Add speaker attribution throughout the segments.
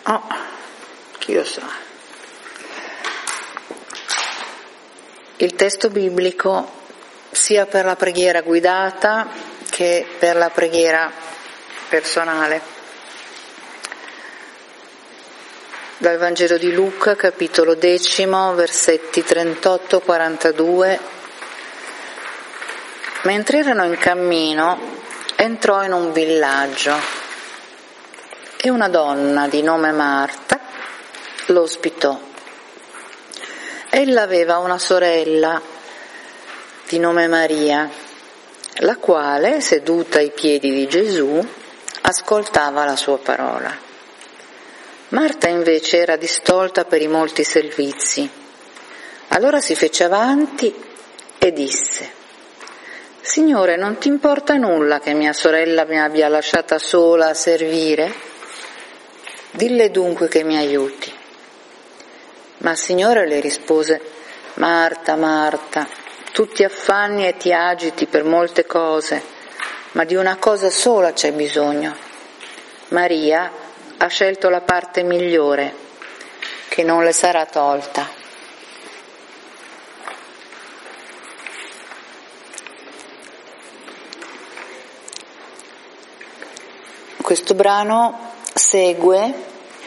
Speaker 1: Oh, chi lo sa. Il testo biblico sia per la preghiera guidata che per la preghiera personale. Dal Vangelo di Luca, capitolo 10, versetti 38-42. Mentre erano in cammino, entrò in un villaggio e una donna di nome Marta lo ospitò. Ella aveva una sorella di nome Maria, la quale, seduta ai piedi di Gesù, ascoltava la sua parola. Marta invece era distolta per i molti servizi. Allora si fece avanti e disse: Signore, non ti importa nulla che mia sorella mi abbia lasciata sola a servire? Dille dunque che mi aiuti. Ma il Signore le rispose: Marta, Marta, tu ti affanni e ti agiti per molte cose, ma di una cosa sola c'è bisogno. Maria ha scelto la parte migliore, che non le sarà tolta. Questo brano segue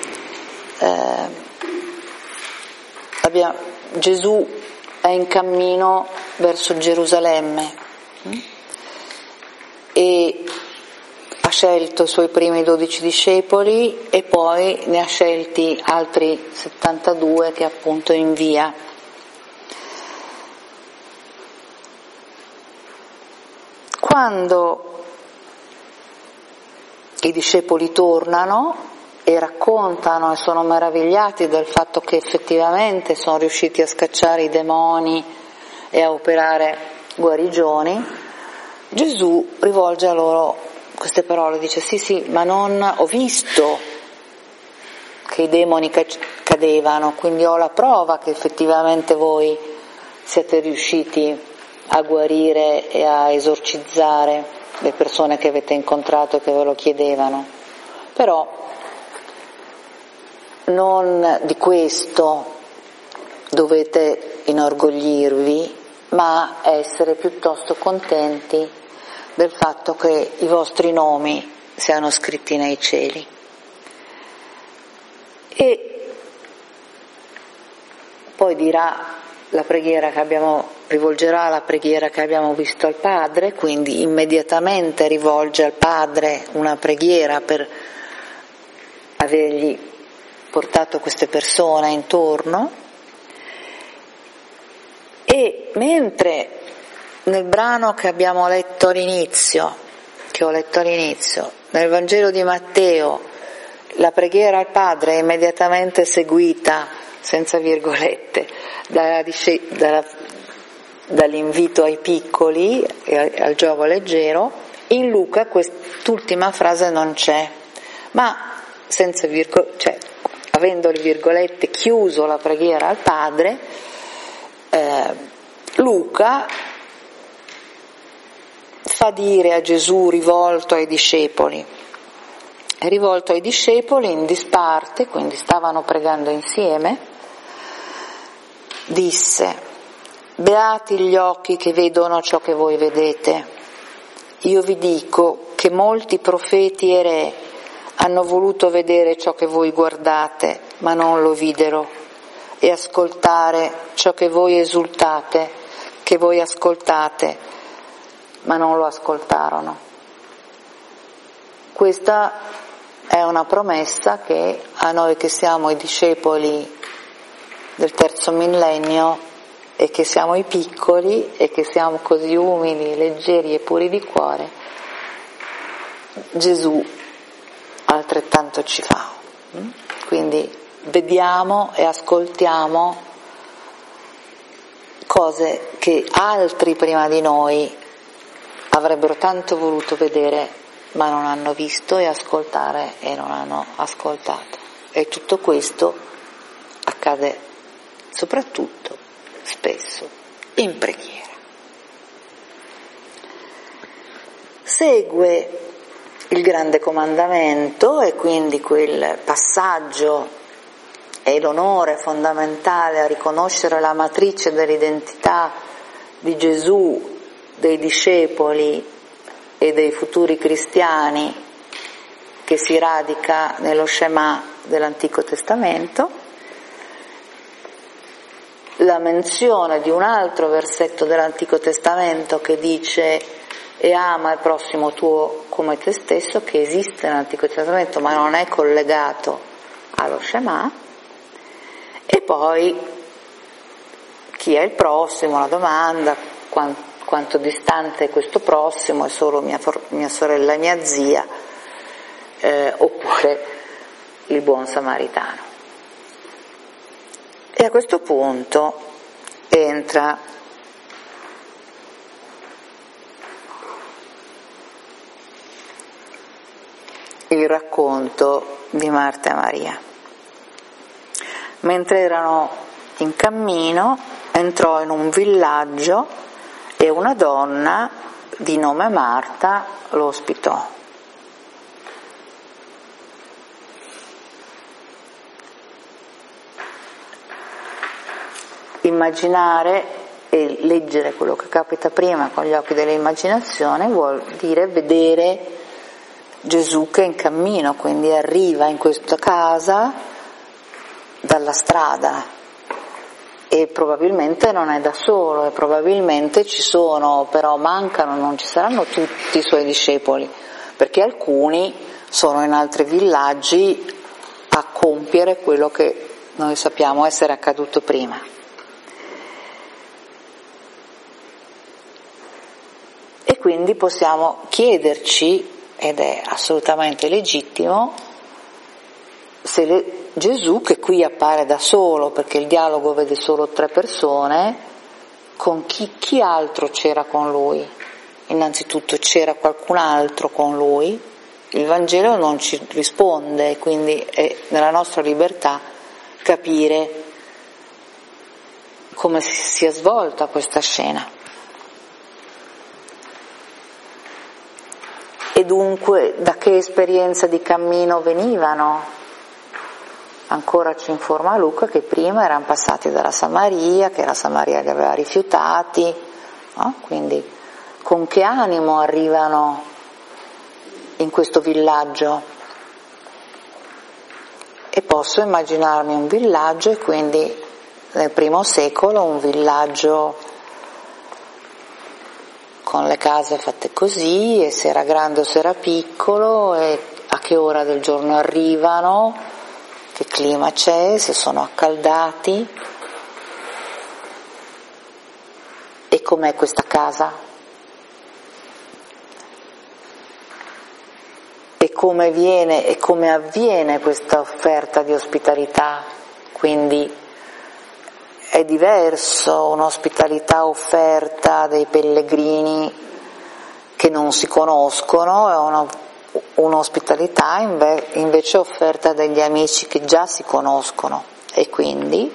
Speaker 1: Gesù è in cammino verso Gerusalemme e ha scelto i suoi primi 12 discepoli e poi ne ha scelti altri 72 che appunto invia. Quando i discepoli tornano e raccontano e sono meravigliati del fatto che effettivamente sono riusciti a scacciare i demoni e a operare guarigioni, Gesù rivolge a loro queste parole, dice: sì, ma non ho visto che i demoni cadevano, quindi ho la prova che effettivamente voi siete riusciti a guarire e a esorcizzare le persone che avete incontrato e che ve lo chiedevano. Però non di questo dovete inorgoglirvi, ma essere piuttosto contenti del fatto che i vostri nomi siano scritti nei cieli. E poi dirà la preghiera che rivolgerà la preghiera che abbiamo visto al Padre, quindi immediatamente rivolge al Padre una preghiera per avergli portato queste persone intorno. E mentre nel brano che abbiamo letto all'inizio, nel Vangelo di Matteo, la preghiera al Padre è immediatamente seguita, senza virgolette, dall'invito ai piccoli e al gioco leggero, in Luca quest'ultima frase non c'è, ma senza avendo le virgolette chiuso la preghiera al Padre, Luca fa dire a Gesù rivolto ai discepoli in disparte, quindi stavano pregando insieme, disse: Beati gli occhi che vedono ciò che voi vedete. Io vi dico che molti profeti e re hanno voluto vedere ciò che voi guardate, ma non lo videro, e ascoltare ciò che voi ascoltate, ma non lo ascoltarono. Questa è una promessa che a noi che siamo i discepoli del terzo millennio e che siamo i piccoli e che siamo così umili, leggeri e puri di cuore, Gesù altrettanto ci fa. Quindi vediamo e ascoltiamo cose che altri prima di noi avrebbero tanto voluto vedere ma non hanno visto, e ascoltare e non hanno ascoltato. E tutto questo accade soprattutto, spesso, in preghiera. Segue il grande comandamento, e quindi quel passaggio e l'onore fondamentale a riconoscere la matrice dell'identità di Gesù, dei discepoli e dei futuri cristiani, che si radica nello Shema dell'Antico Testamento, la menzione di un altro versetto dell'Antico Testamento che dice e ama il prossimo tuo come te stesso, che esiste nell'Antico Testamento ma non è collegato allo Shema, e poi chi è il prossimo, la domanda, quanto distante è questo prossimo, è solo mia sorella e mia zia, oppure il buon samaritano. E a questo punto entra il racconto di Marta e Maria. Mentre erano in cammino, entrò in un villaggio e una donna di nome Marta lo ospitò. Immaginare e leggere quello che capita prima con gli occhi dell'immaginazione vuol dire vedere Gesù che è in cammino, quindi arriva in questa casa dalla strada e probabilmente non è da solo, e probabilmente ci sono, però mancano, non ci saranno tutti i suoi discepoli, perché alcuni sono in altri villaggi a compiere quello che noi sappiamo essere accaduto prima. E quindi possiamo chiederci, ed è assolutamente legittimo, se Gesù, che qui appare da solo, perché il dialogo vede solo 3 persone, con chi altro c'era con lui? Innanzitutto c'era qualcun altro con lui? Il Vangelo non ci risponde, quindi è nella nostra libertà capire come si sia svolta questa scena. E dunque da che esperienza di cammino venivano? Ancora ci informa Luca che prima erano passati dalla Samaria, che la Samaria li aveva rifiutati, no? Quindi con che animo arrivano in questo villaggio? E posso immaginarmi un villaggio, e quindi nel primo secolo un villaggio con le case fatte così, e se era grande o se era piccolo, e a che ora del giorno arrivano, che clima c'è, se sono accaldati, e com'è questa casa, e come viene e come avviene questa offerta di ospitalità. Quindi è diverso un'ospitalità offerta dei pellegrini che non si conoscono, è un'ospitalità invece offerta dagli amici che già si conoscono. E quindi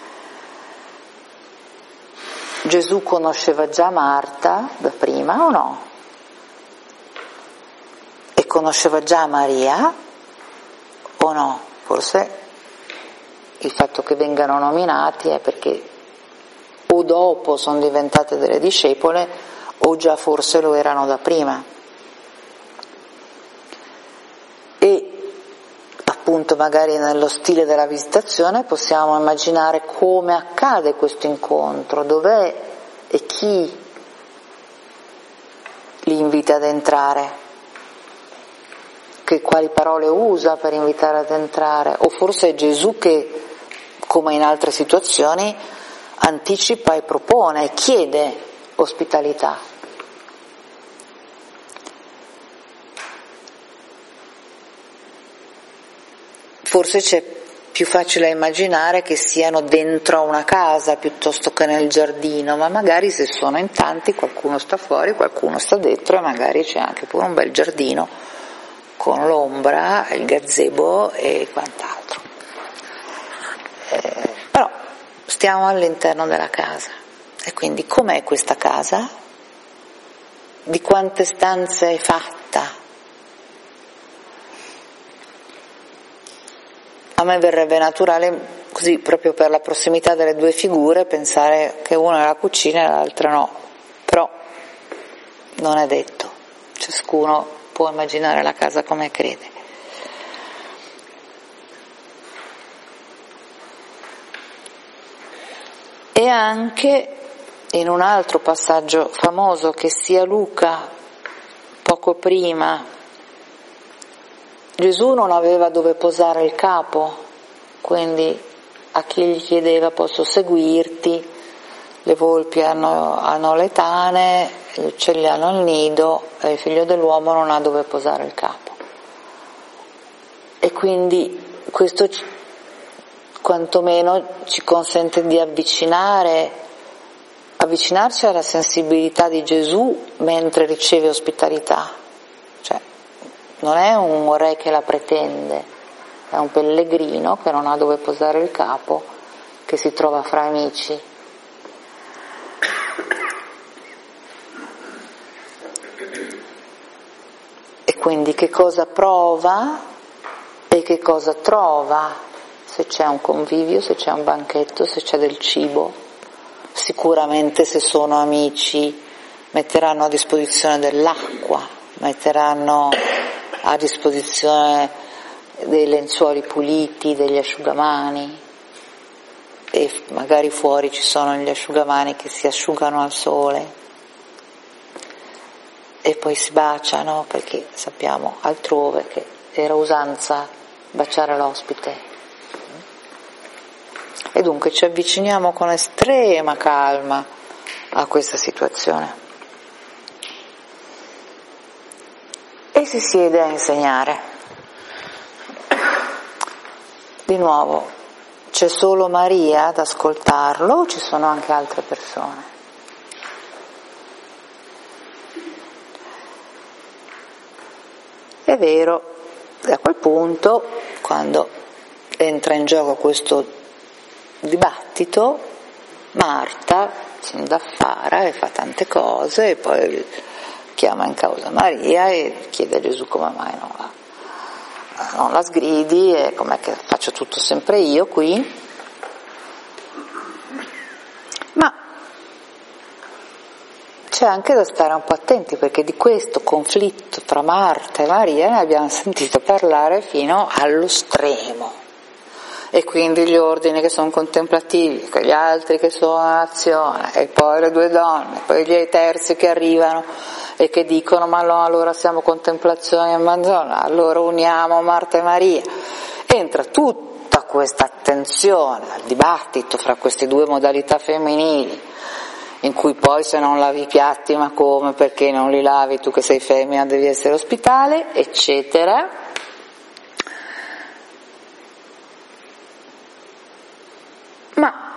Speaker 1: Gesù conosceva già Marta da prima o no? E conosceva già Maria o no? Forse il fatto che vengano nominati è perché o dopo sono diventate delle discepole o già forse lo erano da prima. E appunto magari nello stile della visitazione possiamo immaginare come accade questo incontro, dov'è e chi li invita ad entrare, quali parole usa per invitare ad entrare, o forse è Gesù che, come in altre situazioni, anticipa e propone e chiede ospitalità. Forse c'è più facile immaginare che siano dentro a una casa piuttosto che nel giardino, ma magari se sono in tanti qualcuno sta fuori, qualcuno sta dentro, e magari c'è anche pure un bel giardino con l'ombra, il gazebo e quant'altro. Però stiamo all'interno della casa, e quindi com'è questa casa? Di quante stanze è fatta? a me verrebbe naturale, così proprio per la prossimità delle due figure, pensare che una è la cucina e l'altra no, però non è detto, ciascuno può immaginare la casa come crede. E anche in un altro passaggio famoso che sia Luca, poco prima, Gesù non aveva dove posare il capo, quindi a chi gli chiedeva posso seguirti, le volpi hanno le tane, gli uccelli hanno il nido e il figlio dell'uomo non ha dove posare il capo. E quindi questo quantomeno ci consente di avvicinarci alla sensibilità di Gesù mentre riceve ospitalità, cioè non è un re che la pretende, è un pellegrino che non ha dove posare il capo, che si trova fra amici. E quindi che cosa prova e che cosa trova, se c'è un convivio, se c'è un banchetto, se c'è del cibo. Sicuramente se sono amici metteranno a disposizione dell'acqua, metteranno a disposizione dei lenzuoli puliti, degli asciugamani, e magari fuori ci sono gli asciugamani che si asciugano al sole e poi si baciano, perché sappiamo altrove che era usanza baciare l'ospite. E dunque ci avviciniamo con estrema calma a questa situazione e si siede a insegnare. Di nuovo, c'è solo Maria ad ascoltarlo o ci sono anche altre persone? È vero, a quel punto, quando entra in gioco questo dibattito, Marta si indaffara e fa tante cose e poi chiama in causa Maria e chiede a Gesù come mai non la sgridi e com'è che faccio tutto sempre io qui. Ma c'è anche da stare un po' attenti, perché di questo conflitto tra Marta e Maria ne abbiamo sentito parlare fino allo stremo. E quindi gli ordini che sono contemplativi, gli altri che sono azione, e poi le due donne, poi gli terzi che arrivano e che dicono ma no, allora siamo contemplazione e Manzona, allora uniamo Marta e Maria. Entra tutta questa attenzione al dibattito fra queste due modalità femminili, in cui poi se non lavi i piatti ma come, perché non li lavi, tu che sei femmina devi essere ospitale, eccetera. Ma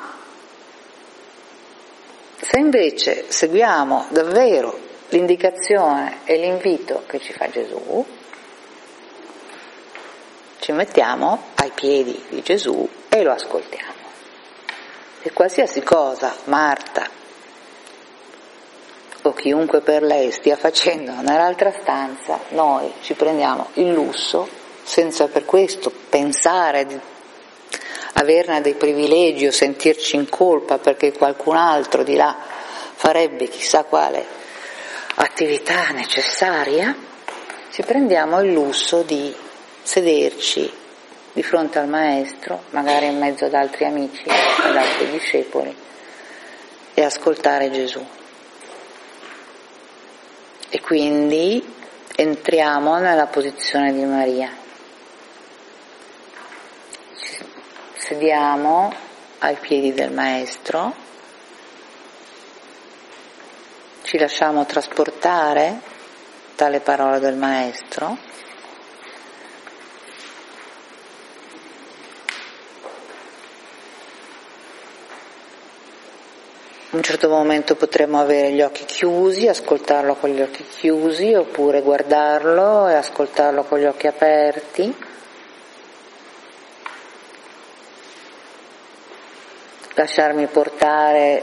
Speaker 1: se invece seguiamo davvero l'indicazione e l'invito che ci fa Gesù, ci mettiamo ai piedi di Gesù e lo ascoltiamo. E qualsiasi cosa Marta o chiunque per lei stia facendo nell'altra stanza, noi ci prendiamo il lusso, senza per questo pensare di averne dei privilegi o sentirci in colpa perché qualcun altro di là farebbe chissà quale attività necessaria, ci prendiamo il lusso di sederci di fronte al Maestro, magari in mezzo ad altri amici, ad altri discepoli, e ascoltare Gesù. E quindi entriamo nella posizione di Maria. Sediamo ai piedi del Maestro, ci lasciamo trasportare dalle parole del Maestro, in un certo momento potremo avere gli occhi chiusi, ascoltarlo con gli occhi chiusi, oppure guardarlo e ascoltarlo con gli occhi aperti. Lasciarmi portare